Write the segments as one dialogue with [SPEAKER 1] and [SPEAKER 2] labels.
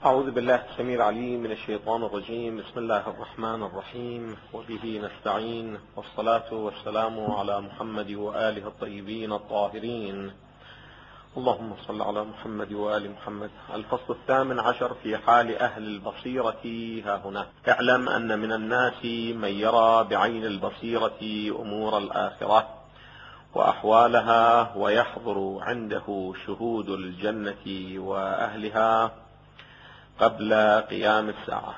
[SPEAKER 1] أعوذ بالله السميع العليم من الشيطان الرجيم. بسم الله الرحمن الرحيم، وبه نستعين، والصلاة والسلام على محمد وآله الطيبين الطاهرين. اللهم صل على محمد وآل محمد. الفصل 18 في حال أهل البصيرة ها هنا. اعلم أن من الناس من يرى بعين البصيرة أمور الآخرة وأحوالها، ويحضر عنده شهود الجنة وأهلها قبل قيام الساعة.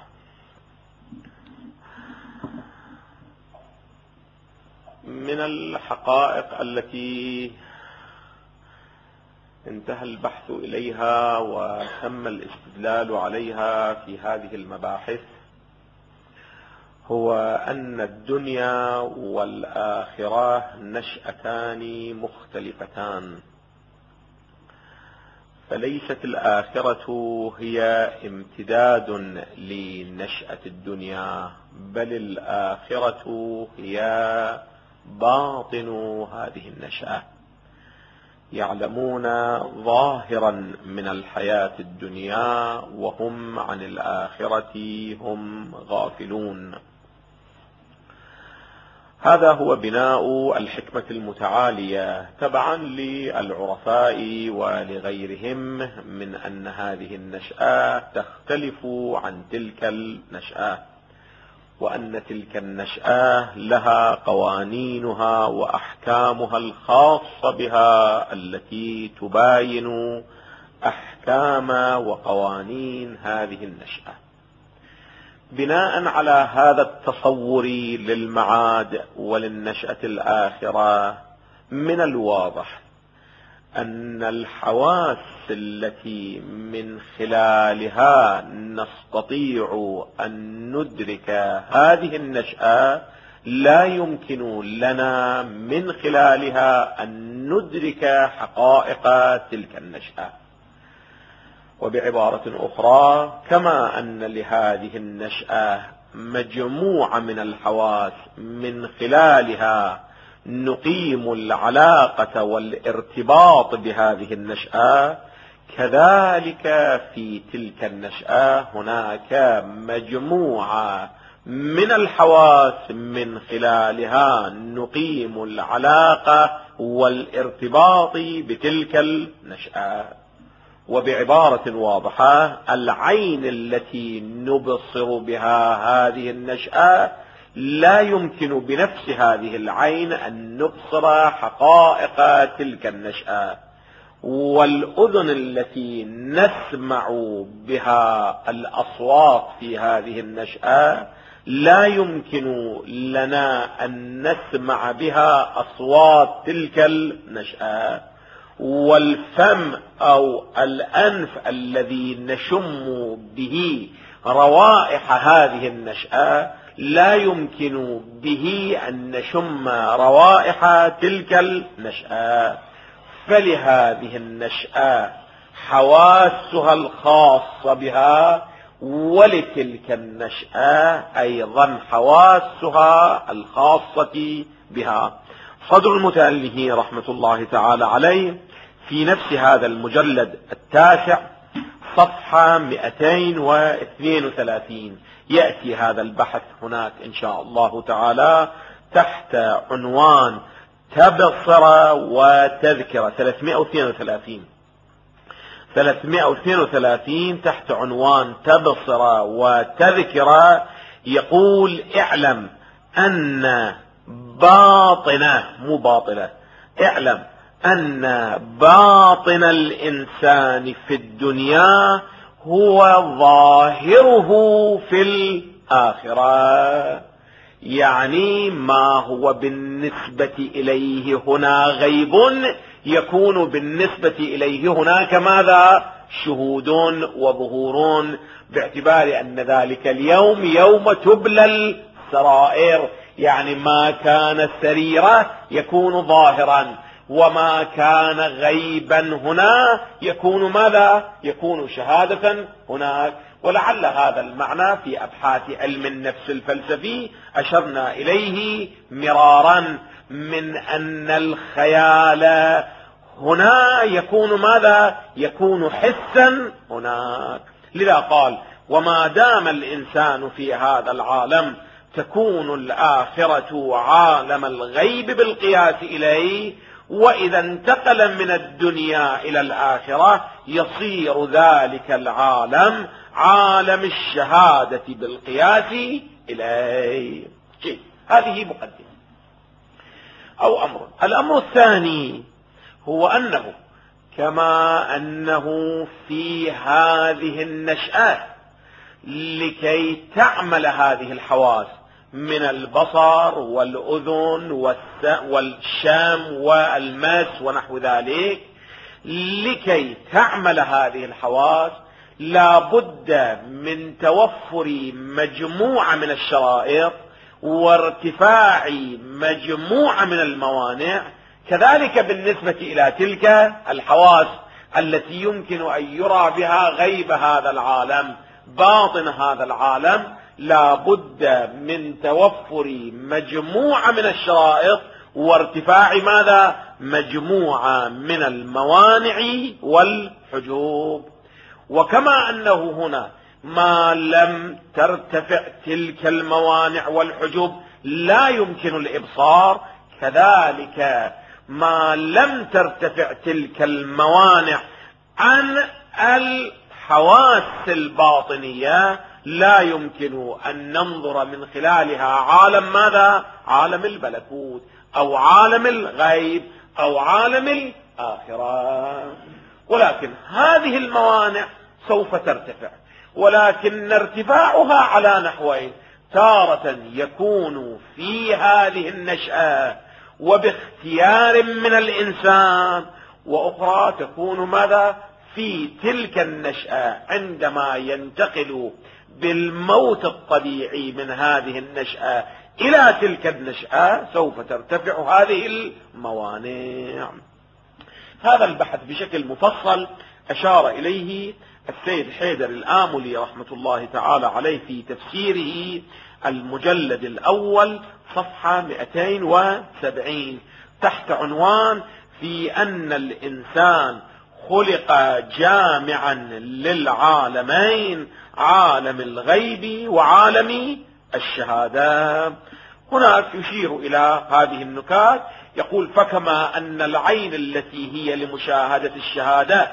[SPEAKER 1] من الحقائق التي انتهى البحث إليها وتم الاستدلال عليها في هذه المباحث هو أن الدنيا والآخرة نشأتان مختلفتان، فليست الآخرة هي امتداد لنشأة الدنيا، بل الآخرة هي باطن هذه النشأة. يعلمون ظاهرا من الحياة الدنيا وهم عن الآخرة هم غافلون. هذا هو بناء الحكمة المتعالية تبعا للعرفاء ولغيرهم من أن هذه النشأة تختلف عن تلك النشأة، وأن تلك النشأة لها قوانينها وأحكامها الخاصة بها التي تباين أحكام وقوانين هذه النشأة. بناء على هذا التصور للمعاد وللنشأة الآخرة، من الواضح أن الحواس التي من خلالها نستطيع أن ندرك هذه النشأة لا يمكن لنا من خلالها أن ندرك حقائق تلك النشأة. وبعبارة أخرى، كما أن لهذه النشأة مجموعة من الحواس من خلالها نقيم العلاقة والارتباط بهذه النشأة، كذلك في تلك النشأة هناك مجموعة من الحواس من خلالها نقيم العلاقة والارتباط بتلك النشأة. وبعبارة واضحة، العين التي نبصر بها هذه النشأة لا يمكن بنفس هذه العين أن نبصر حقائق تلك النشأة، والأذن التي نسمع بها الأصوات في هذه النشأة لا يمكن لنا أن نسمع بها أصوات تلك النشأة، والفم أو الأنف الذي نشم به روائح هذه النشأة لا يمكن به أن نشم روائح تلك النشأة. فلهذه النشأة حواسها الخاصة بها، ولتلك النشأة أيضا حواسها الخاصة بها. صدر المتأله رحمة الله تعالى عليه في نفس هذا المجلد 9 صفحة 232 يأتي هذا البحث هناك إن شاء الله تعالى تحت عنوان تبصرة وتذكرة. 332 تحت عنوان تبصرة وتذكرة يقول: اعلم أن باطنة مو باطلة، اعلم أن باطن الإنسان في الدنيا هو ظاهره في الآخرة. يعني ما هو بالنسبة إليه هنا غيب يكون بالنسبة إليه هناك ماذا؟ شهود وظهور، باعتبار أن ذلك اليوم يوم تبلى السرائر. يعني ما كان سريرة يكون ظاهرا، وما كان غيبا هنا يكون ماذا؟ يكون شهادة هناك. ولعل هذا المعنى في أبحاث علم النفس الفلسفي أشرنا إليه مرارا، من أن الخيال هنا يكون ماذا؟ يكون حسا هناك. لذا قال: وما دام الإنسان في هذا العالم تكون الآخرة عالم الغيب بالقياس إليه، وإذا انتقل من الدنيا إلى الآخرة يصير ذلك العالم عالم الشهادة بالقياس إليه. هذه مقدمة أو أمر. الأمر الثاني هو أنه كما أنه في هذه النشأة لكي تعمل هذه الحواس من البصر والأذن والشم والمس ونحو ذلك، لكي تعمل هذه الحواس لا بد من توفر مجموعة من الشرائط وارتفاع مجموعة من الموانع. كذلك بالنسبة إلى تلك الحواس التي يمكن أن يرى بها غيب هذا العالم، باطن هذا العالم، لا بد من توفر مجموعة من الشرائط وارتفاع ماذا؟ مجموعة من الموانع والحجوب. وكما أنه هنا ما لم ترتفع تلك الموانع والحجوب لا يمكن الإبصار، كذلك ما لم ترتفع تلك الموانع عن الحواس الباطنية لا يمكن أن ننظر من خلالها عالم ماذا؟ عالم الملكوت أو عالم الغيب أو عالم الآخرة. ولكن هذه الموانع سوف ترتفع، ولكن ارتفاعها على نحوين: تارة يكون في هذه النشأة وباختيار من الإنسان، وأخرى تكون ماذا؟ في تلك النشأة عندما ينتقل بالموت الطبيعي من هذه النشأة إلى تلك النشأة سوف ترتفع هذه الموانع. هذا البحث بشكل مفصل أشار إليه السيد حيدر الآملي رحمة الله تعالى عليه في تفسيره المجلد الأول صفحة 270 تحت عنوان: في أن الإنسان خلق جامعا للعالمين، عالم الغيب وعالم الشهادة. هناك يشير إلى هذه النكات، يقول: فكما أن العين التي هي لمشاهدة الشهادة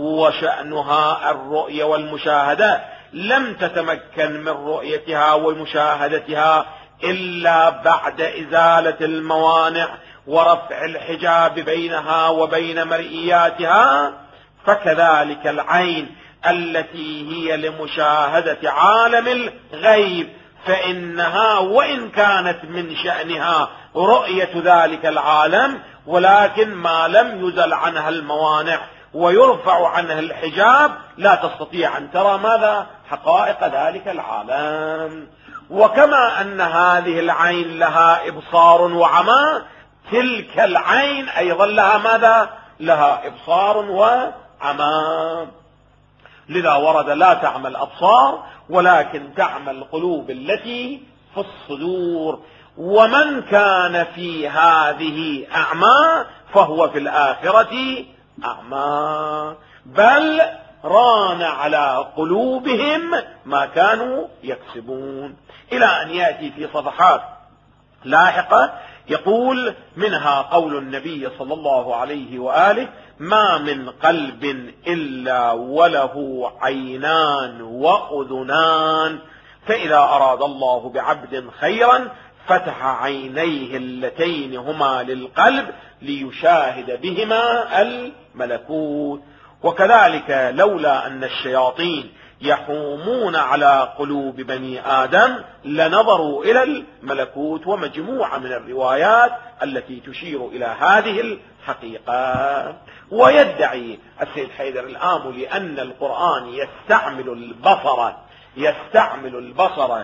[SPEAKER 1] وشأنها الرؤية والمشاهدة لم تتمكن من رؤيتها ومشاهدتها إلا بعد إزالة الموانع ورفع الحجاب بينها وبين مرئياتها، فكذلك العين التي هي لمشاهدة عالم الغيب فإنها وإن كانت من شأنها رؤية ذلك العالم، ولكن ما لم يزل عنها الموانع ويرفع عنها الحجاب لا تستطيع أن ترى ماذا؟ حقائق ذلك العالم. وكما أن هذه العين لها إبصار وعمى، تلك العين أيضا لها ماذا؟ لها إبصار وعمى. لذا ورد: لا تعمى الأبصار ولكن تعمى القلوب التي في الصدور. ومن كان في هذه أعمى فهو في الآخرة أعمى، بل ران على قلوبهم ما كانوا يكسبون، إلى أن يأتي في صفحات لاحقة يقول: منها قول النبي صلى الله عليه وآله: ما من قلب إلا وله عينان وأذنان، فإذا أراد الله بعبد خيرا فتح عينيه اللتين هما للقلب ليشاهد بهما الملكوت. وكذلك لولا أن الشياطين يحومون على قلوب بني آدم لنظروا إلى الملكوت. ومجموعة من الروايات التي تشير إلى هذه الحقيقة. ويدعي السيد حيدر الآملي أن القرآن يستعمل البصر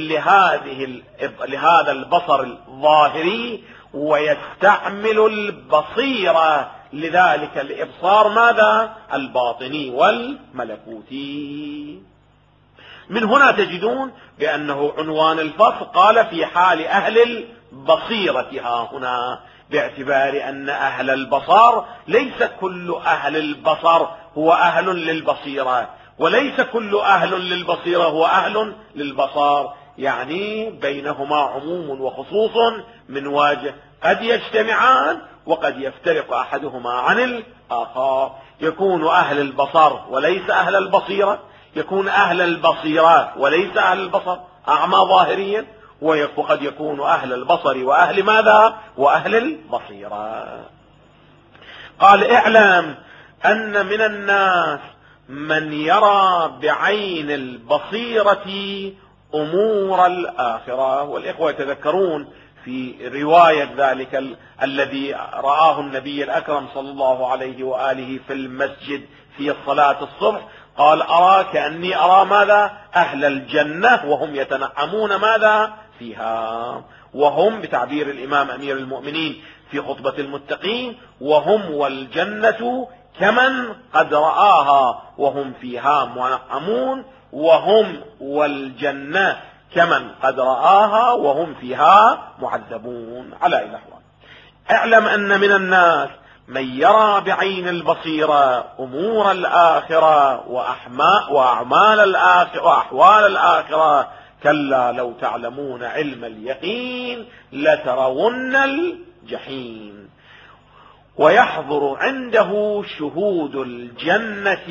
[SPEAKER 1] لهذا البصر الظاهري، ويستعمل البصيرة لذلك الإبصار ماذا؟ الباطني والملكوتي. من هنا تجدون بأنه عنوان الفصل قال: في حال أهل البصيرة ها هنا، باعتبار أن أهل البصر ليس كل أهل البصر هو أهل للبصيرة، وليس كل أهل للبصيرة هو أهل للبصر، يعني بينهما عموم وخصوص من وجه، قد يجتمعان وقد يفترق أحدهما عن الآخر. يكون أهل البصر وليس أهل البصيرة، يكون أهل البصيرة وليس أهل البصر، أعمى ظاهريا، وقد يكون أهل البصر وأهل ماذا؟ وأهل البصيرة. قال اعلم أن من الناس من يرى بعين البصيرة أمور الآخرة. والإخوة يتذكرون في رواية ذلك الذي رآه النبي الأكرم صلى الله عليه وآله في المسجد في صلاة الصبح، قال أرى كأني أرى ماذا؟ أهل الجنة وهم يتنعمون ماذا؟ فيها، وهم بتعبير الإمام أمير المؤمنين في خطبة المتقين وهم والجنة كمن قد رآها وهم فيها منعمون، وهم والجنة كمن قد رآها وهم فيها معذبون على الأحوال. اعلم أن من الناس من يرى بعين البصيرة أمور الآخرة وأعمال الآخرة وأحوال الآخرة، كلا لو تعلمون علم اليقين لترون الجحيم. ويحضر عنده شهود الجنة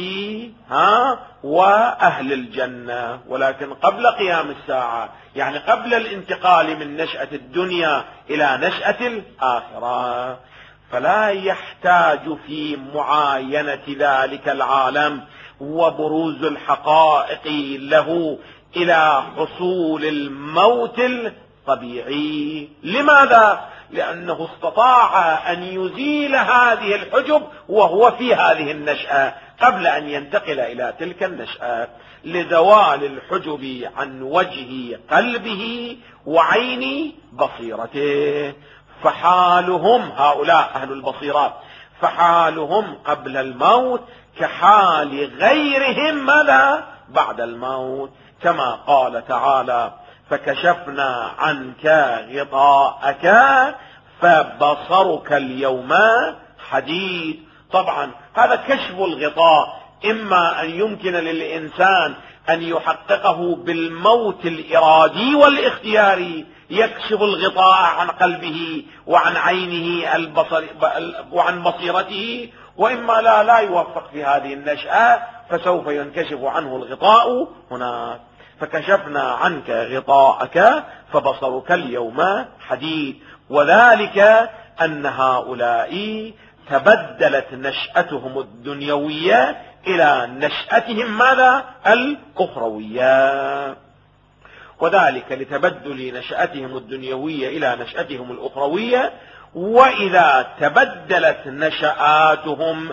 [SPEAKER 1] وأهل الجنة، ولكن قبل قيام الساعة، يعني قبل الانتقال من نشأة الدنيا إلى نشأة الآخرة، فلا يحتاج في معاينة ذلك العالم وبروز الحقائق له إلى حصول الموت الطبيعي. لماذا؟ لأنه استطاع أن يزيل هذه الحجب وهو في هذه النشأة قبل أن ينتقل إلى تلك النشأة، لزوال الحجب عن وجه قلبه وعين بصيرته. فحالهم هؤلاء أهل البصيرات، فحالهم قبل الموت كحال غيرهم ماذا؟ بعد الموت، كما قال تعالى فكشفنا عنك غطاءك فبصرك اليوم حديد. طبعا هذا كشف الغطاء إما أن يمكن للإنسان أن يحققه بالموت الإرادي والاختياري، يكشف الغطاء عن قلبه وعن عينه وعن بصيرته، وإما لا يوفق في هذه النشأة فسوف ينكشف عنه الغطاء هناك. فكشفنا عنك غطاءك فبصرك اليوم حديد. وذلك أن هؤلاء تبدلت نشأتهم الدنيوية إلى نشأتهم ماذا؟ الأخروية، وذلك لتبدل نشأتهم الدنيوية إلى نشأتهم الأخروية. وإذا تبدلت نشآتهم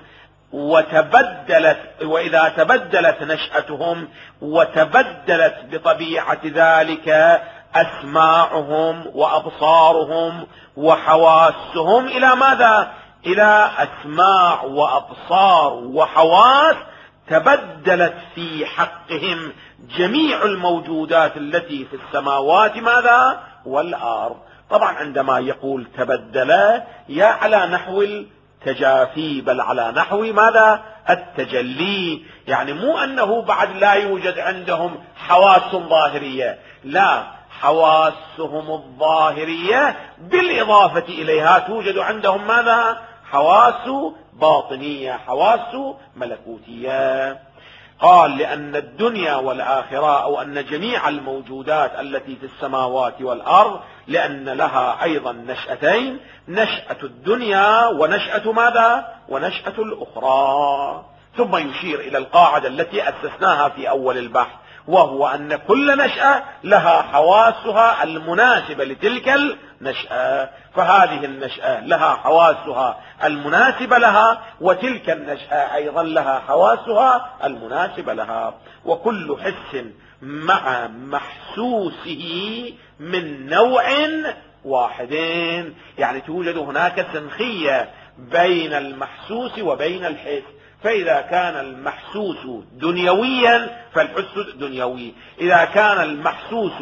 [SPEAKER 1] وإذا تبدلت نشأتهم وتبدلت بطبيعة ذلك أسماعهم وأبصارهم وحواسهم إلى ماذا؟ إلى أسماع وأبصار وحواس، تبدلت في حقهم جميع الموجودات التي في السماوات ماذا؟ والأرض. طبعا عندما يقول تبدل يا على نحو التجافي، بل على نحو ماذا؟ التجلي، يعني مو أنه بعد لا يوجد عندهم حواس ظاهرية، لا، حواسهم الظاهرية بالإضافة إليها توجد عندهم ماذا؟ حواس باطنية، حواس ملكوتية. قال لأن الدنيا والآخرة، أو أن جميع الموجودات التي في السماوات والأرض، لأن لها أيضا نشأتين، نشأة الدنيا ونشأة ماذا؟ ونشأة الأخرى. ثم يشير إلى القاعدة التي أسسناها في أول البحث، وهو أن كل نشأة لها حواسها المناسبة لتلك النشأة، فهذه النشأة لها حواسها المناسبة لها، وتلك النشأة أيضا لها حواسها المناسبة لها. وكل حس مع محسوسه من نوع واحدين، يعني توجد هناك سنخية بين المحسوس وبين الحس. فإذا كان المحسوس دنيويا فالحس دنيوي، إذا كان المحسوس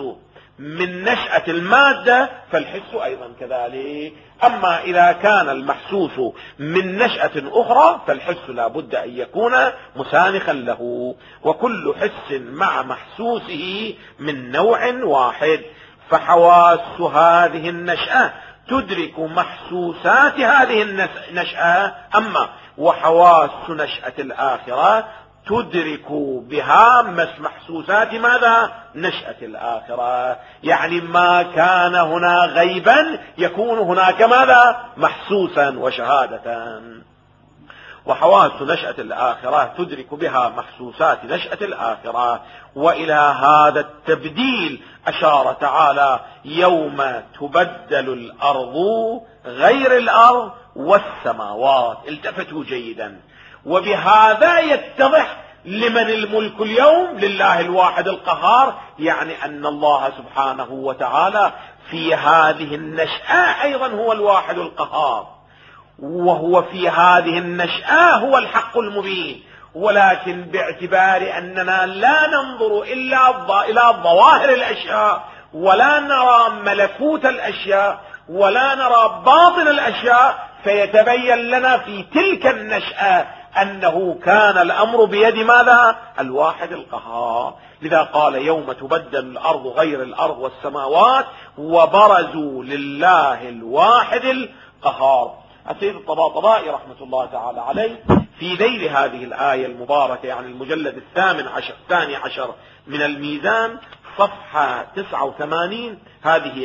[SPEAKER 1] من نشأة المادة فالحس أيضا كذلك. أما إذا كان المحسوس من نشأة أخرى فالحس لا بد أن يكون مسانخا له، وكل حس مع محسوسه من نوع واحد، فحواس هذه النشأة تدرك محسوسات هذه النشأة، أما وحواس نشأة الآخرة تدرك بها محسوسات ماذا؟ نشأة الآخرة. يعني ما كان هنا غيبا يكون هناك ماذا؟ محسوسا وشهادة. وحواس نشأة الآخرة تدرك بها محسوسات نشأة الآخرة. وإلى هذا التبديل أشار تعالى: يوم تبدل الأرض غير الأرض والسماوات. التفتوا جيدا، وبهذا يتضح لمن الملك اليوم، لله الواحد القهار. يعني أن الله سبحانه وتعالى في هذه النشأة أيضا هو الواحد القهار، وهو في هذه النشأة هو الحق المبين. ولكن باعتبار أننا لا ننظر إلا إلى ظواهر الأشياء، ولا نرى ملكوت الأشياء، ولا نرى باطن الأشياء، فيتبين لنا في تلك النشأة أنه كان الأمر بيد ماذا؟ الواحد القهار. لذا قال: يوم تبدل الأرض غير الأرض والسماوات وبرزوا لله الواحد القهار. السيد الطباطبائي رحمة الله تعالى عليه في ذيل هذه الآية المباركة، يعني المجلد الثاني عشر من الميزان، صفحة 89، هذه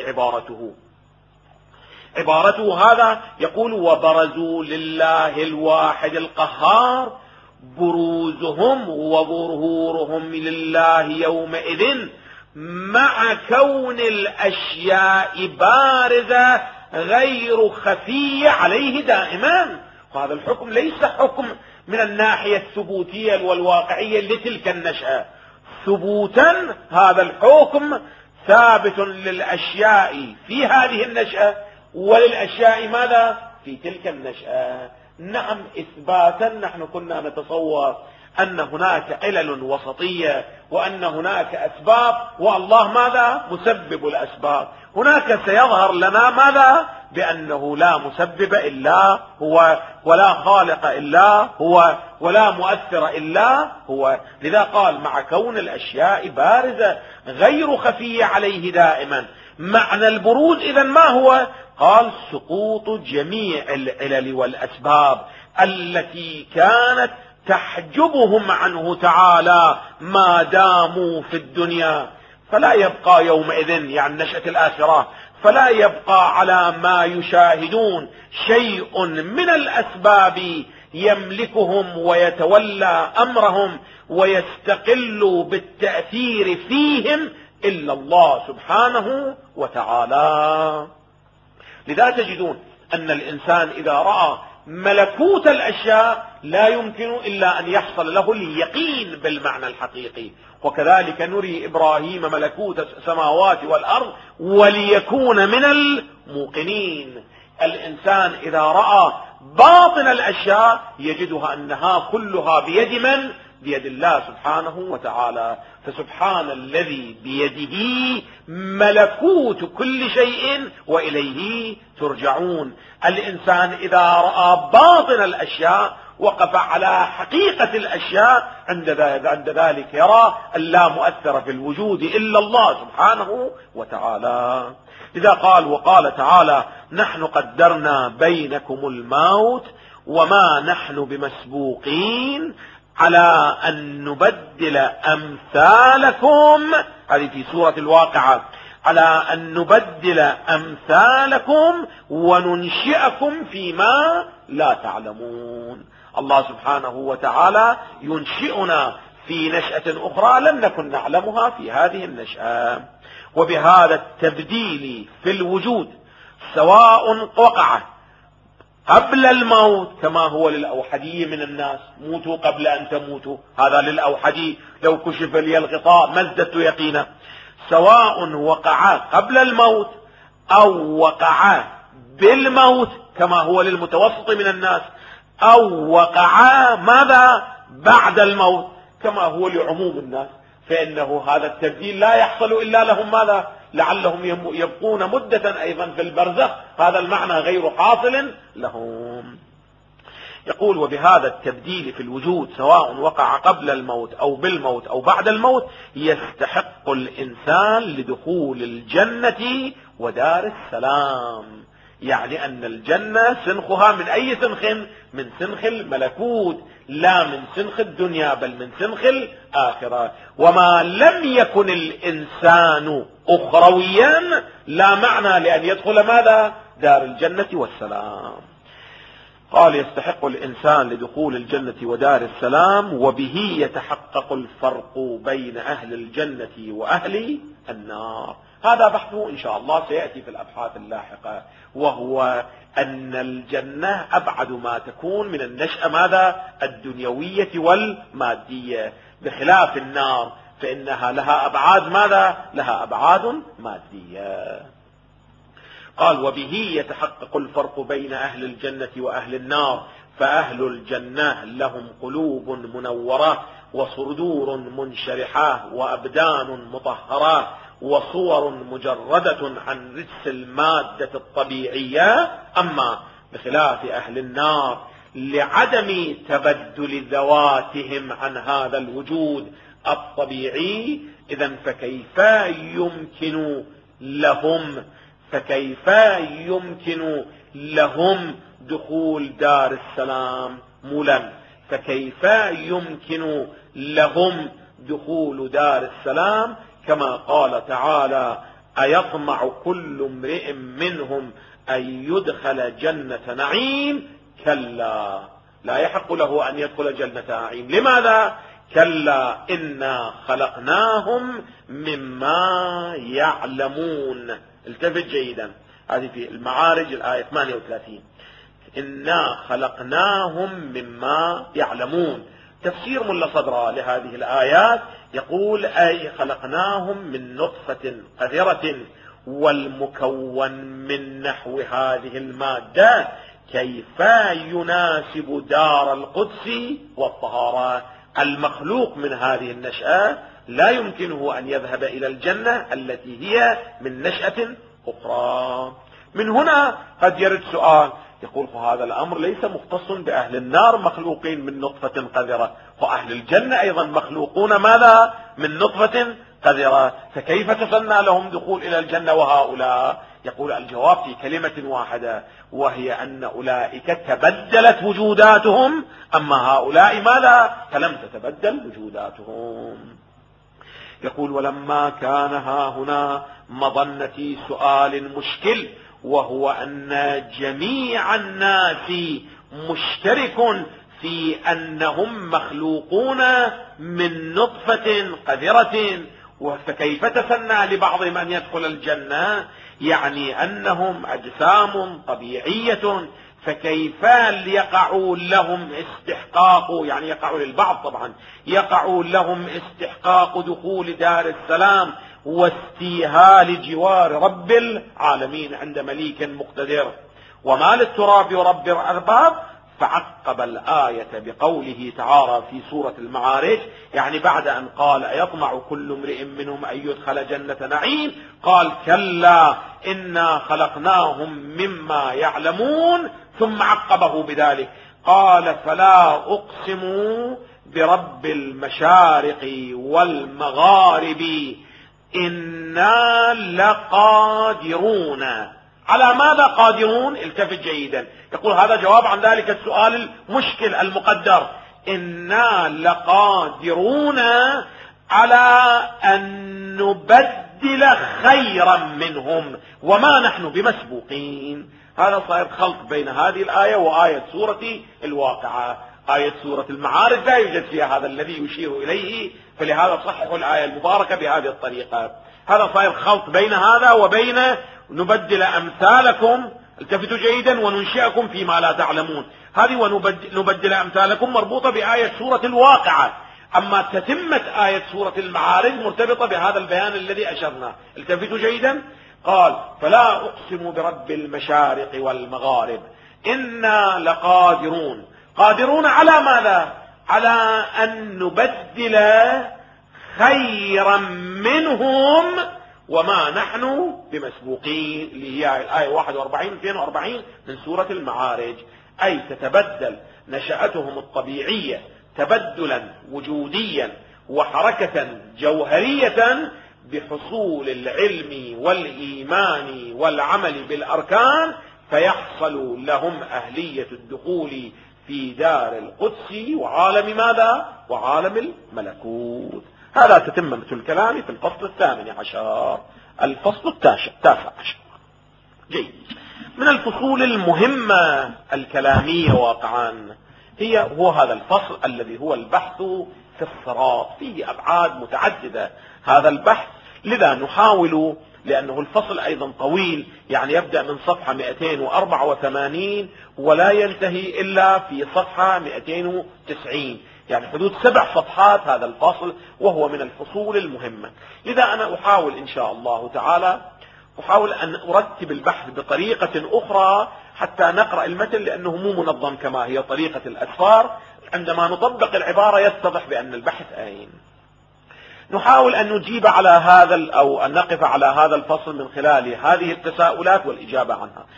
[SPEAKER 1] عبارته هذا يقول: وبرزوا لله الواحد القهار بروزهم وظهورهم لله يومئذ مع كون الأشياء بارزة غير خفية عليه دائما. وهذا الحكم ليس حكم من الناحية الثبوتية والواقعية لتلك النشأة. ثبوتا هذا الحكم ثابت للأشياء في هذه النشأة وللأشياء ماذا؟ في تلك النشأة. نعم إثباتا نحن كنا نتصور أن هناك علل وسطية، وأن هناك أسباب، والله ماذا؟ مسبب الأسباب. هناك سيظهر لنا ماذا؟ بأنه لا مسبب إلا هو، ولا خالق إلا هو، ولا مؤثر إلا هو. لذا قال: مع كون الأشياء بارزة غير خفية عليه دائما. معنى البروز إذن ما هو؟ قال: سقوط جميع العلل والأسباب التي كانت تحجبهم عنه تعالى ما داموا في الدنيا، فلا يبقى يومئذ، يعني نشأة الآخرة، فلا يبقى على ما يشاهدون شيء من الأسباب يملكهم ويتولى أمرهم ويستقل بالتأثير فيهم إلا الله سبحانه وتعالى. لذا تجدون أن الإنسان إذا رأى ملكوت الأشياء لا يمكن إلا أن يحصل له اليقين بالمعنى الحقيقي. وكذلك نري إبراهيم ملكوت السماوات والأرض وليكون من الموقنين. الإنسان إذا رأى باطن الأشياء يجدها أنها كلها بيد من؟ بيد الله سبحانه وتعالى. فسبحان الذي بيده ملكوت كل شيء وإليه ترجعون. الإنسان إذا رأى باطن الأشياء وقف على حقيقة الأشياء، عند ذلك يرى أن لا مؤثر في الوجود إلا الله سبحانه وتعالى. إذا قال: وقال تعالى: نحن قدرنا بينكم الموت وما نحن بمسبوقين على أن نبدل أمثالكم، هذه في سورة الواقعة، على أن نبدل أمثالكم وننشئكم فيما لا تعلمون. الله سبحانه وتعالى ينشئنا في نشأة أخرى لم نكن نعلمها في هذه النشأة. وبهذا التبديل في الوجود سواء وقع قبل الموت كما هو للأوحدي من الناس: موتوا قبل أن تموتوا، هذا للأوحدي لو كشف لي الغطاء ما ازددت يقينا. سواء وقع قبل الموت أو وقع بالموت كما هو للمتوسط من الناس، أو وقع ماذا؟ بعد الموت كما هو لعموم الناس، فإنه هذا التبديل لا يحصل إلا لهم ماذا؟ لعلهم يبقون مدة أيضا في البرزخ، هذا المعنى غير حاصل لهم. يقول وبهذا التبديل في الوجود سواء وقع قبل الموت أو بالموت أو بعد الموت يستحق الإنسان لدخول الجنة ودار السلام. يعني أن الجنة سنخها من أي سنخ؟ من سنخ الملكوت، لا من سنخ الدنيا بل من سنخ الآخرة. وما لم يكن الإنسان أخرويا لا معنى لأن يدخل ماذا؟ دار الجنة والسلام. قال يستحق الإنسان لدخول الجنة ودار السلام، وبه يتحقق الفرق بين أهل الجنة وأهل النار. هذا بحثه إن شاء الله سيأتي في الأبحاث اللاحقة، وهو أن الجنة أبعد ما تكون من النشأة ماذا؟ الدنيوية والمادية، بخلاف النار فإنها لها أبعاد ماذا؟ لها أبعاد مادية. قال وبه يتحقق الفرق بين أهل الجنة وأهل النار، فأهل الجنة لهم قلوب منورة وصدور منشرحة وأبدان مطهرة وصور مجردة عن رجس المادة الطبيعية. أما بخلاف أهل النار لعدم تبدل ذواتهم عن هذا الوجود الطبيعي، إذن فكيف يمكن لهم دخول دار السلام مولا؟ فكيف يمكن لهم دخول دار السلام؟ كما قال تعالى أيطمع كل امرئ منهم أن يدخل جنة نعيم؟ كلا، لا يحق له أن يدخل جنة نعيم. لماذا؟ كلا إنا خلقناهم مما يعلمون. التفت جيدا، هذه في المعارج الآية 38. إنا خلقناهم مما يعلمون. تفسير ملا صدرى لهذه الآيات يقول أي خلقناهم من نطفة قذرة، والمكون من نحو هذه المادة كيف يناسب دار القدس والطهارة. المخلوق من هذه النشأة لا يمكنه أن يذهب إلى الجنة التي هي من نشأة أخرى. من هنا قد يرد سؤال يقول فهذا الأمر ليس مختص بأهل النار مخلوقين من نطفة قذرة، فأهل الجنة أيضا مخلوقون ماذا؟ من نطفة قذرة، فكيف تسنى لهم دخول إلى الجنة وهؤلاء؟ يقول الجواب في كلمة واحدة، وهي أن أولئك تبدلت وجوداتهم، أما هؤلاء ماذا؟ فلم تتبدل وجوداتهم. يقول ولما كان هنا مظنة سؤال مشكل، وهو أن جميع الناس مشترك في أنهم مخلوقون من نطفة قذرة، فكيف تسنى لبعضهم أن يدخل الجنة؟ يعني أنهم أجسام طبيعية، فكيف يقعوا لهم استحقاق، يعني يقعوا للبعض طبعا، يقعوا لهم استحقاق دخول دار السلام واستيهال جوار رب العالمين عند مليك مقتدر؟ وما للتراب رب الأرباب. فعقب الآية بقوله تعالى في سورة المعارج، يعني بعد أن قال أيطمع كل امرئ منهم أن يدخل جنة نعيم، قال كلا إنا خلقناهم مما يعلمون، ثم عقبه بذلك قال فلا أقسم برب المشارق والمغارب إنا لقادرون. على ماذا قادرون؟ التفت جيدا، يقول هذا جواب عن ذلك السؤال المشكل المقدر. إنا لقادرون على أن نبدل خيرا منهم وما نحن بمسبوقين. هذا صار خلط بين هذه الآية وآية سورة الواقعة. آية سورة المعارج لا يوجد فيها هذا الذي يشير إليه، فلهذا صححوا الآية المباركة بهذه الطريقة. هذا صار خلط بين هذا وبين نبدل أمثالكم، التفتوا جيدا، وننشئكم فيما لا تعلمون. هذه ونبدل أمثالكم مربوطة بآية سورة الواقعة، أما تتمة آية سورة المعارج مرتبطة بهذا البيان الذي أشرنا. التفتوا جيدا، قال فلا أقسم برب المشارق والمغارب إنا لقادرون. قادرون على ماذا؟ على أن نبدل خيرا منهم وما نحن بمسبوقين، اللي هي الآية 41 و 42 من سورة المعارج. أي تتبدل نشأتهم الطبيعية تبدلا وجوديا وحركة جوهرية بحصول العلم والإيمان والعمل بالأركان، فيحصل لهم أهلية الدخول في دار القدس وعالم ماذا؟ وعالم الملكوت. هذا تتمة الكلام في الفصل 18. الفصل 19. جيد. من الفصول المهمة الكلامية واقعا هو هذا الفصل الذي هو البحث في الصراط. فيه أبعاد متعددة هذا البحث، لذا نحاول، لأنه الفصل أيضا طويل، يعني يبدأ من صفحة 284 ولا ينتهي إلا في صفحة 290، يعني حدود 7 صفحات هذا الفصل، وهو من الفصول المهمة. لذا أنا أحاول إن شاء الله تعالى أن أرتب البحث بطريقة أخرى حتى نقرأ المتن، لأنه مو منظم كما هي طريقة الأسفار. عندما نطبق العبارة يتضح بأن البحث أين. نحاول أن نجيب على هذا أو أن نقف على هذا الفصل من خلال هذه التساؤلات والإجابة عنها.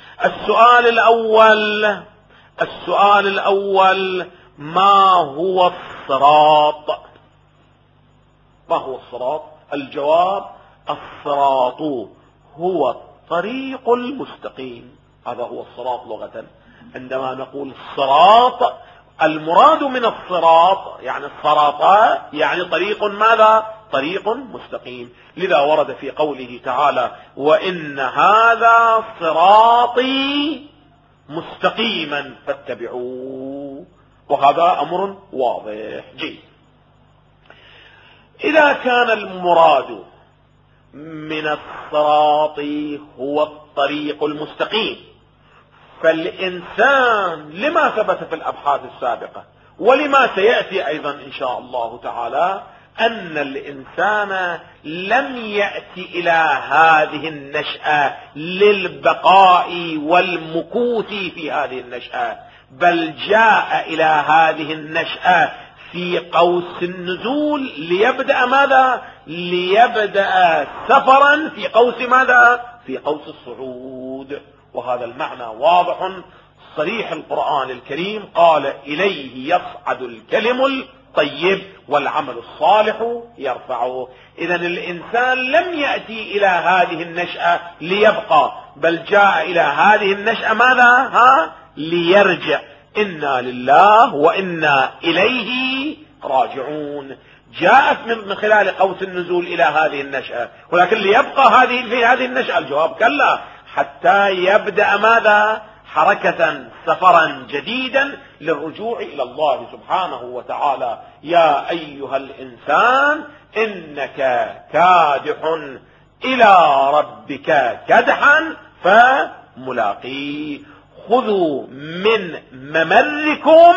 [SPEAKER 1] السؤال الأول: ما هو الصراط؟ ما هو الصراط؟ الجواب: الصراط هو الطريق المستقيم. هذا هو الصراط لغة. عندما نقول الصراط، المراد من الصراط يعني الصراط، يعني طريق ماذا؟ طريق مستقيم. لذا ورد في قوله تعالى: وإن هذا صراطي مستقيما فاتبعوه. وهذا أمر واضح. جيد. إذا كان المراد من الصراط هو الطريق المستقيم، فالإنسان لما ثبت في الأبحاث السابقة ولما سيأتي أيضا إن شاء الله تعالى أن الإنسان لم يأتي إلى هذه النشأة للبقاء والمكوث في هذه النشأة، بل جاء إلى هذه النشأة في قوس النزول ليبدأ ماذا؟ ليبدأ سفرا في قوس ماذا؟ في قوس الصعود. وهذا المعنى واضح صريح القرآن الكريم، قال: إليه يصعد الكلم الطيب والعمل الصالح يرفعه. إذن الإنسان لم يأتي إلى هذه النشأة ليبقى، بل جاء إلى هذه النشأة ماذا؟ ليرجع. إنا لله وإنا إليه راجعون. جاءت من خلال قوس النزول إلى هذه النشأة، ولكن ليبقى في هذه النشأة؟ الجواب: كلا، حتى يبدأ ماذا؟ حركة سفرا جديدا للرجوع إلى الله سبحانه وتعالى. يا أيها الإنسان إنك كادح إلى ربك كدحا فملاقيه. خذوا من ممركم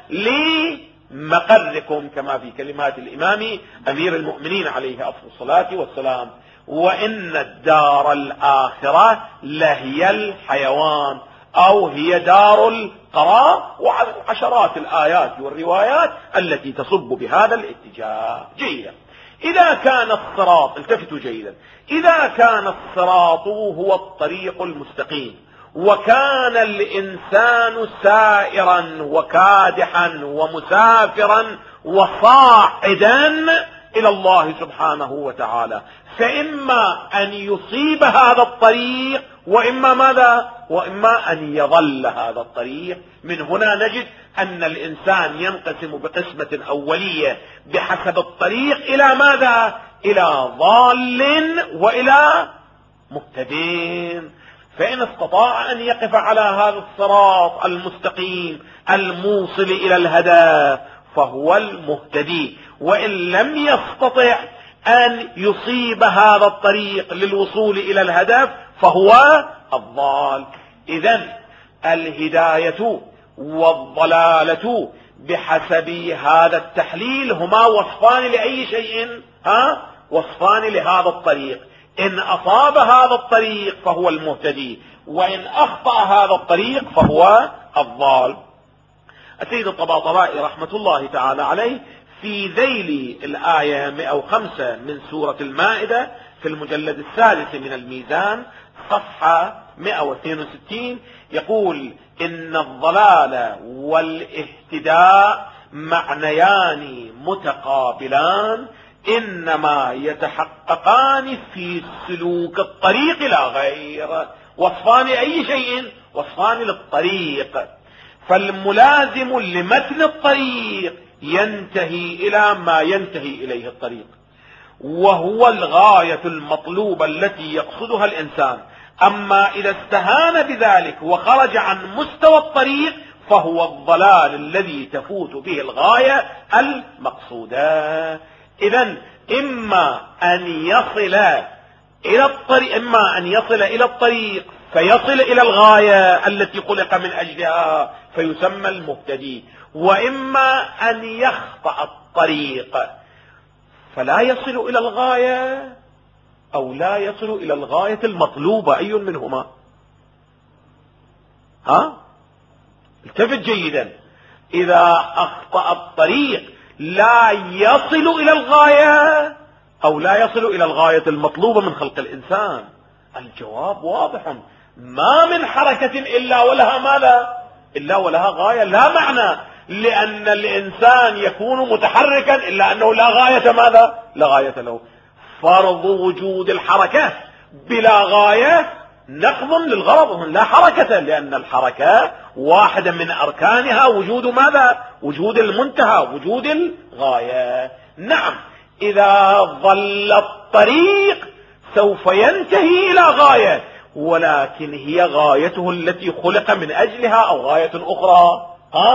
[SPEAKER 1] لمقركم، كما في كلمات الإمام أمير المؤمنين عليه أفضل الصلاة والسلام: وإن الدار الآخرة لهي الحيوان، أو هي دار القرار. وعشرات الآيات والروايات التي تصب بهذا الاتجاه. جيدا. إذا كان الصراط، التفتوا جيدا، إذا كان الصراط هو الطريق المستقيم، وكان الإنسان سائرا وكادحا ومسافرا وصاعدا إلى الله سبحانه وتعالى، فإما أن يصيب هذا الطريق وإما ماذا؟ وإما أن يظل هذا الطريق. من هنا نجد أن الإنسان ينقسم بقسمة أولية بحسب الطريق إلى ماذا؟ إلى ضال وإلى مهتدين. فإن استطاع أن يقف على هذا الصراط المستقيم الموصل إلى الهدف فهو المهتدي، وإن لم يستطع أن يصيب هذا الطريق للوصول إلى الهدف فهو الضال. إذن الهداية والضلالة بحسب هذا التحليل هما وصفان لأي شيء؟ وصفان لهذا الطريق. إن أصاب هذا الطريق فهو المهتدي، وإن أخطأ هذا الطريق فهو الضال. السيد الطباطبائي رحمة الله تعالى عليه في ذيل الآية 105 من سورة المائدة في المجلد الثالث من الميزان صفحة 162 يقول: إن الضلال والاهتداء معنيان متقابلان إنما يتحققان في سلوك الطريق لا غير. وصفان أي شيء؟ وصفان للطريق. فالملازم لمتن الطريق ينتهي إلى ما ينتهي إليه الطريق، وهو الغاية المطلوبة التي يقصدها الإنسان. أما إذا استهان بذلك وخرج عن مستوى الطريق فهو الضلال الذي تفوت به الغاية المقصودة. إذن إما أن يصل إلى الطريق فيصل إلى الغاية التي خلق من أجلها فيسمى المهتدي، وإما أن يخطأ الطريق فلا يصل إلى الغاية أو لا يصل إلى الغاية المطلوبة. أي منهما؟ التفت جيدا. إذا أخطأ الطريق لا يصل إلى الغاية أو لا يصل إلى الغاية المطلوبة من خلق الإنسان. الجواب واضح: ما من حركة إلا ولها ماذا؟ إلا ولها غاية. لا معنى لأن الإنسان يكون متحركا إلا أنه لا غاية ماذا؟ لا غاية له. فرض وجود الحركة بلا غاية نقض للغرض، لا حركة، لأن الحركة واحدة من أركانها وجود ماذا؟ وجود المنتهى، وجود الغاية. نعم، إذا ظل الطريق سوف ينتهي إلى غاية، ولكن هي غايته التي خلق من أجلها أو غاية أخرى.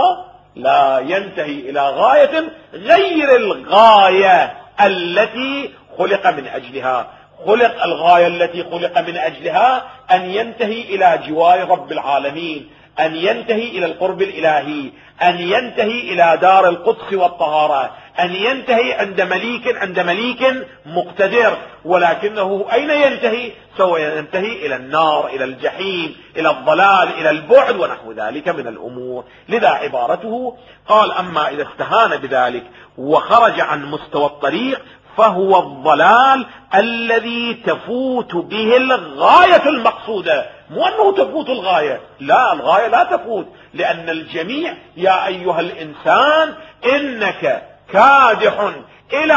[SPEAKER 1] لا ينتهي إلى غاية غير الغاية التي خلق من أجلها. خلق الغاية التي خلق من أجلها أن ينتهي إلى جوار رب العالمين، أن ينتهي إلى القرب الإلهي، أن ينتهي إلى دار القدس والطهارة، أن ينتهي عند مليك مقتدر. ولكنه أين ينتهي؟ سوف ينتهي إلى النار، إلى الجحيم، إلى الضلال، إلى البعد ونحو ذلك من الأمور. لذا عبارته قال: أما إذا استهان بذلك وخرج عن مستوى الطريق فهو الضلال الذي تفوت به الغاية المقصودة. مو أنه تفوت الغاية، لا، الغاية لا تفوت، لأن الجميع: يا أيها الإنسان إنك كادح إلى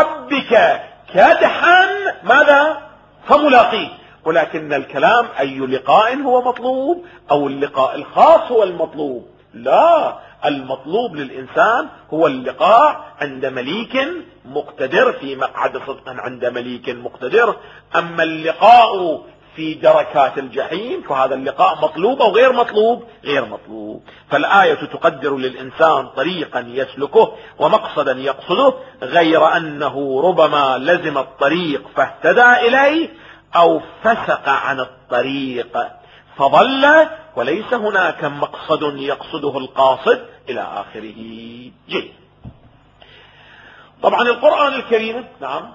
[SPEAKER 1] ربك كدحا ماذا؟ فملاقيه. ولكن الكلام أي لقاء هو مطلوب أو اللقاء الخاص هو المطلوب؟ لا، المطلوب للإنسان هو اللقاء عند مليك مقتدر، في مقعد صدق عند مليك مقتدر. أما اللقاء في دركات الجحيم فهذا اللقاء مطلوب أو غير مطلوب؟ غير مطلوب. فالآية تقدر للإنسان طريقا يسلكه ومقصدا يقصده، غير أنه ربما لزم الطريق فاهتدى إليه أو فسق عن الطريق فضل، وليس هناك مقصد يقصده القاصد إلى آخره. جيد. طبعا القرآن الكريم، نعم،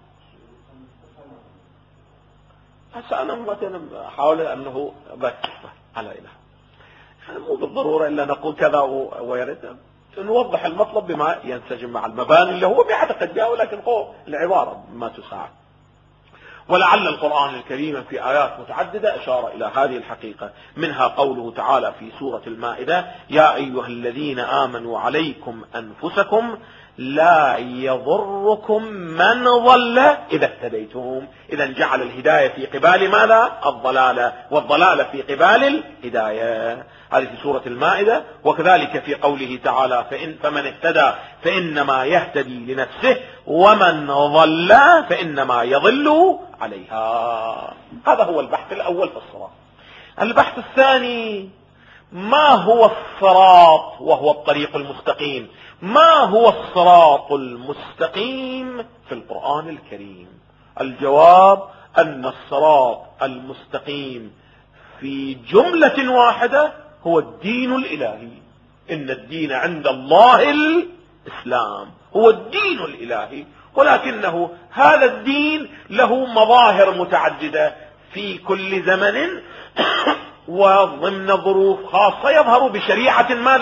[SPEAKER 1] هسه أنا مثلا أحاول أنه بس على إله، مو بالضرورة إلا نقول كذا ويرد، نوضح المطلب بما ينسجم مع المباني اللي هو بيعتقد بها، ولكن العبارة ما تساعد. ولعل القرآن الكريم في آيات متعددة أشار إلى هذه الحقيقة، منها قوله تعالى في سورة المائدة: يا أيها الذين آمنوا عليكم أنفسكم لا يضركم من ضل إذا اهتديتم. إذا جعل الهداية في قبال ماذا؟ الضلالة، والضلالة في قبال الهداية. هذه في سورة المائدة. وكذلك في قوله تعالى: فمن اهتدى فإنما يهتدي لنفسه ومن ضل فإنما يضل عليها. هذا هو البحث الأول في الصراط. البحث الثاني: ما هو الصراط وهو الطريق المستقيم؟ ما هو الصراط المستقيم في القرآن الكريم؟ الجواب أن الصراط المستقيم في جملة واحدة هو الدين الإلهي. إن الدين عند الله الإسلام، هو الدين الإلهي، ولكنه هذا الدين له مظاهر متعددة في كل زمن وضمن ظروف خاصة يظهر بشريعة ماذا؟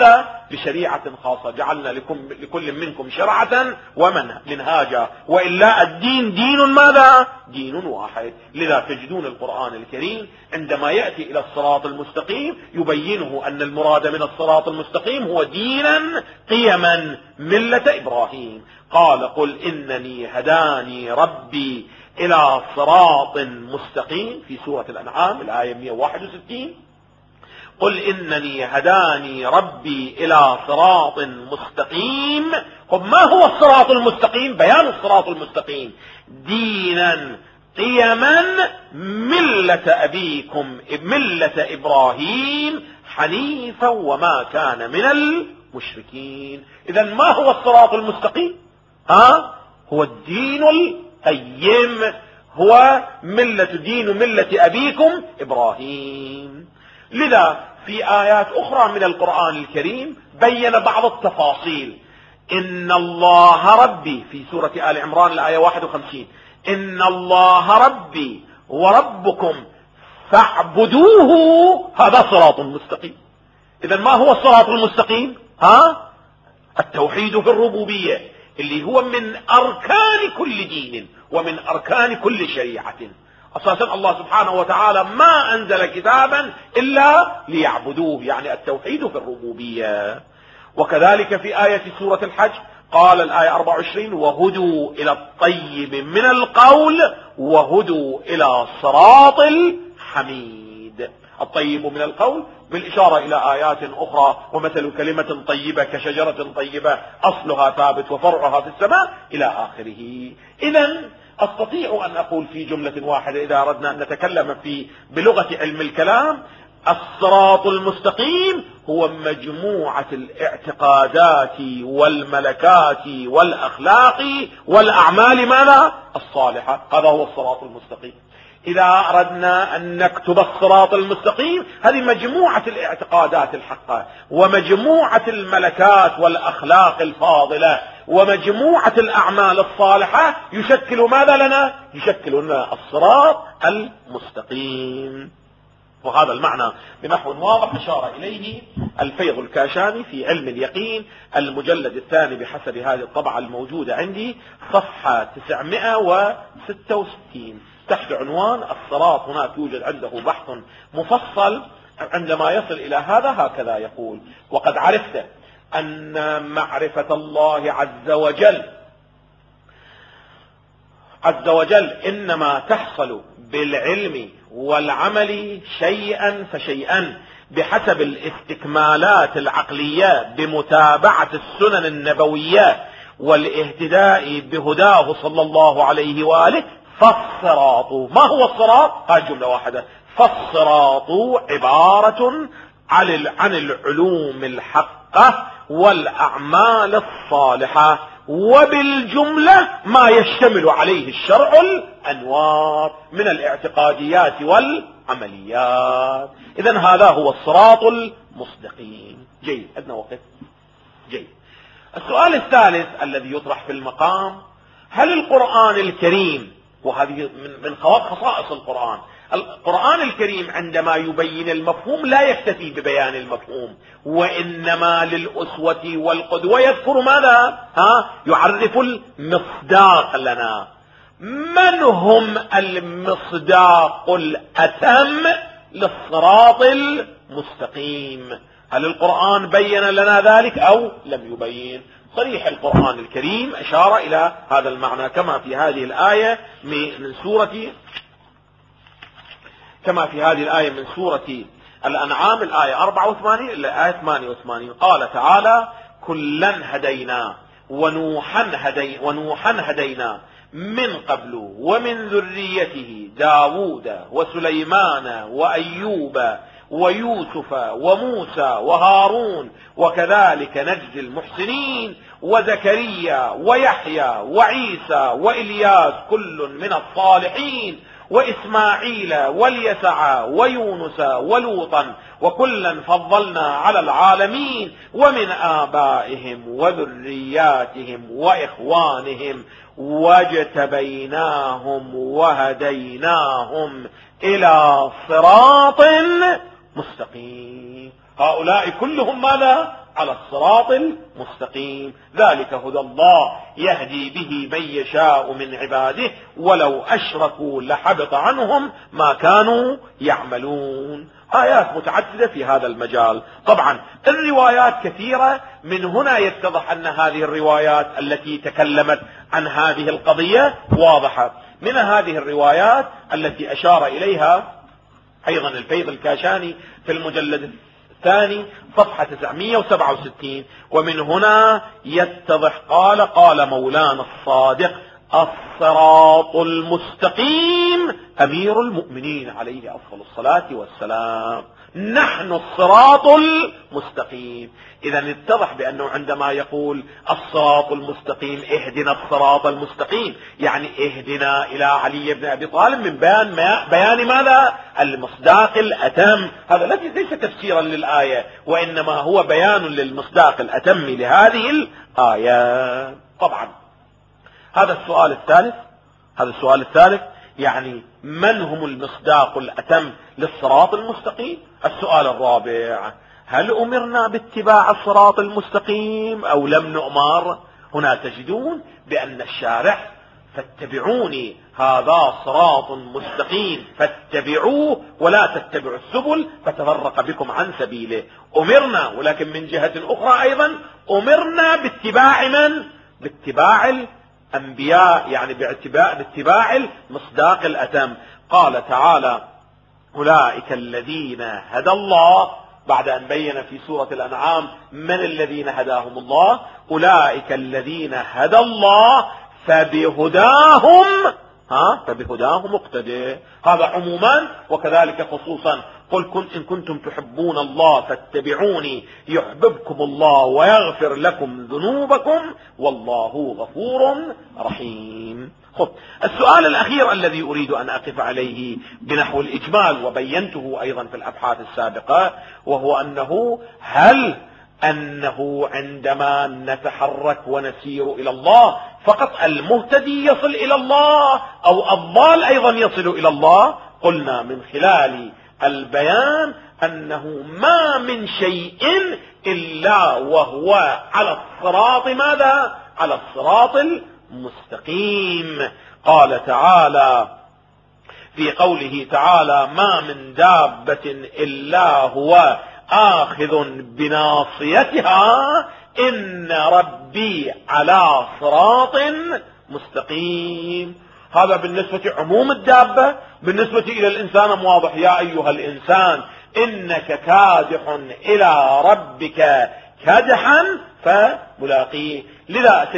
[SPEAKER 1] بشريعة خاصة، جعلنا لكل منكم شرعة ومنهاجا، وإلا الدين دين ماذا؟ دين واحد. لذا تجدون القرآن الكريم عندما يأتي إلى الصراط المستقيم يبينه أن المراد من الصراط المستقيم هو دينا قيما ملة إبراهيم. قال قل إنني هداني ربي إلى صراط مستقيم في سورة الأنعام الآية 161. قل إنني هداني ربي إلى صراط مستقيم. طب ما هو الصراط المستقيم؟ بيان الصراط المستقيم: دينا قيما ملة أبيكم ملة إبراهيم حنيفا وما كان من المشركين. إذا ما هو الصراط المستقيم؟ هو الدين القيم، هو دين ملة أبيكم إبراهيم. لذا في آيات أخرى من القرآن الكريم بين بعض التفاصيل. إن الله ربي في سورة آل عمران الآية 51: إن الله ربي وربكم فاعبدوه، هذا صراط مستقيم. إذا ما هو الصراط المستقيم؟ التوحيد في الربوبية، اللي هو من أركان كل دين ومن أركان كل شريعة. أساسا الله سبحانه وتعالى ما أنزل كتابا إلا ليعبدوه، يعني التوحيد في الربوبية. وكذلك في آية سورة الحج قال الآية 24: وهدوا إلى الطيب من القول وهدوا إلى صراط الحميد. الطيب من القول بالإشارة إلى آيات أخرى: ومثل كلمة طيبة كشجرة طيبة أصلها ثابت وفرعها في السماء إلى آخره. إذن أستطيع أن أقول في جملة واحدة إذا أردنا أن نتكلم بلغة علم الكلام: الصراط المستقيم هو مجموعة الاعتقادات والملكات والأخلاق والأعمال ماذا؟ الصالحة. هذا هو الصراط المستقيم. إذا أردنا أن نكتب الصراط المستقيم، هذه مجموعة الاعتقادات الحقة ومجموعة الملكات والأخلاق الفاضلة ومجموعة الأعمال الصالحة يشكل ماذا لنا؟ يشكل لنا الصراط المستقيم. وهذا المعنى بنحو واضح أشار إليه الفيض الكاشاني في علم اليقين المجلد الثاني بحسب هذه الطبعة الموجودة عندي صفحة 966 تحت عنوان الصراط. هناك يوجد عنده بحث مفصل. عندما يصل إلى هذا هكذا يقول: وقد عرفت أن معرفة الله عز وجل إنما تحصل بالعلم والعمل شيئا فشيئا بحسب الاستكمالات العقلية بمتابعة السنن النبوية والاهتداء بهداه صلى الله عليه وآله. فالصراط، ما هو الصراط؟ هذه جملة واحدة: فالصراط عبارة عن العلوم الحقة والأعمال الصالحة، وبالجملة ما يشتمل عليه الشرع الأنوار من الاعتقاديات والعمليات. إذن هذا هو الصراط المستقيم. جيد، عندنا وقت. جيد. السؤال الثالث الذي يطرح في المقام: هل القرآن الكريم، وهذه من خصائص القرآن الكريم عندما يبين المفهوم لا يكتفي ببيان المفهوم، وإنما للأسوة والقدوة يذكر ماذا؟ يعرف المصداق لنا. من هم المصداق الأتم للصراط المستقيم؟ هل القرآن بين لنا ذلك أو لم يبين؟ صريح القرآن الكريم أشار إلى هذا المعنى كما في هذه الآية من سورة الأنعام الآية 84 إلى الآية 88. قال تعالى: كلا هدينا ونوحا هدينا من قبل ومن ذريته داود وسليمان وأيوب ويوسف وموسى وهارون وكذلك نجزي المحسنين وزكريا ويحيى وعيسى وإلياس كل من الصالحين وإسماعيل واليسع ويونس ولوطا وكلا فضلنا على العالمين ومن آبائهم وذرياتهم وإخوانهم واجتبيناهم وهديناهم إلى صراط مستقيم. هؤلاء كلهم ماذا؟ على الصراط المستقيم. ذلك هدى الله يهدي به من يشاء من عباده ولو أشركوا لحبط عنهم ما كانوا يعملون. آيات متعددة في هذا المجال. طبعا الروايات كثيرة، من هنا يتضح أن هذه الروايات التي تكلمت عن هذه القضية واضحة. من هذه الروايات التي أشار إليها أيضا الفيض الكاشاني في المجلد الثاني صفحة 967، ومن هنا يتضح قال مولانا الصادق الصراط المستقيم أمير المؤمنين عليه أفضل الصلاة والسلام، نحن الصراط المستقيم. إذا اتضح بأنه عندما يقول الصراط المستقيم اهدنا الصراط المستقيم، يعني اهدنا إلى علي بن أبي طالب من بيان ماذا؟ المصداق الأتم. هذا ليس تفسيرا للآية، وإنما هو بيان للمصداق الأتم لهذه الآية. طبعا هذا السؤال الثالث يعني من هم المصداق الأتم للصراط المستقيم؟ السؤال الرابع: هل أمرنا باتباع الصراط المستقيم أو لم نؤمر؟ هنا تجدون بأن الشارع فاتبعوني هذا صراط مستقيم فاتبعوه ولا تتبعوا السبل فتفرق بكم عن سبيله. أمرنا، ولكن من جهة أخرى أيضا أمرنا باتباع من؟ باتباع الأنبياء، يعني باتباع المصداق الأتم. قال تعالى: أولئك الذين هدى الله، بعد أن بين في سورة الأنعام من الذين هداهم الله، أولئك الذين هدى الله فبهداهم اقتدي. هذا عموما، وكذلك خصوصا: قل إن كنتم تحبون الله فاتبعوني يحببكم الله ويغفر لكم ذنوبكم والله غفور رحيم. السؤال الأخير الذي أريد أن أقف عليه بنحو الإجمال، وبينته أيضا في الأبحاث السابقة، وهو هل أنه عندما نتحرك ونسير إلى الله فقط المهتدي يصل إلى الله أو الضال أيضا يصل إلى الله؟ قلنا من خلال البيان أنه ما من شيء إلا وهو على الصراط ماذا؟ على الصراط المستقيم. قال تعالى في قوله تعالى: ما من دابة إلا هو آخذ بناصيتها إن ربي على صراط مستقيم. هذا بالنسبة عموم الدابة. بالنسبة إلى الإنسان واضح: يا أيها الإنسان إنك كادح إلى ربك كدحا فملاقيه. لذا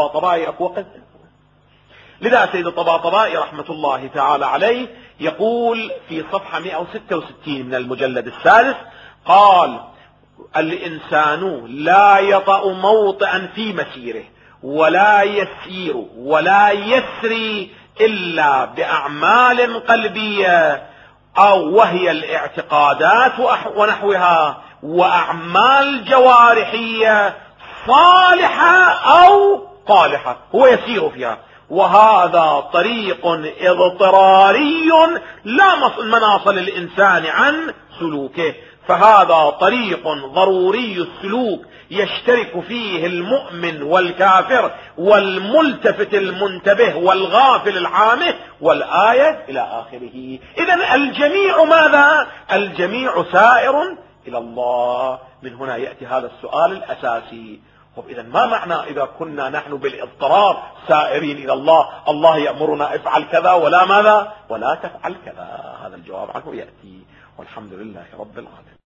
[SPEAKER 1] سيد الطباطبائي رحمة الله تعالى عليه يقول في صفحة 166 من المجلد الثالث: قال: الإنسان لا يطأ موطئا في مسيره ولا يسير ولا يسري إلا بأعمال قلبية، أو وهي الاعتقادات ونحوها، وأعمال جوارحية صالحة أو طالحة هو يسير فيها، وهذا طريق اضطراري لا مناص للإنسان عن سلوكه. فهذا طريق ضروري السلوك يشترك فيه المؤمن والكافر والملتفت المنتبه والغافل العامه، والآية إلى آخره. إذن الجميع ماذا؟ الجميع سائر إلى الله. من هنا يأتي هذا السؤال الأساسي: إذن ما معنى إذا كنا نحن بالاضطرار سائرين إلى الله؟ الله يأمرنا افعل كذا ولا ماذا؟ ولا تفعل كذا. هذا الجواب عنه يأتي، والحمد لله رب العالمين.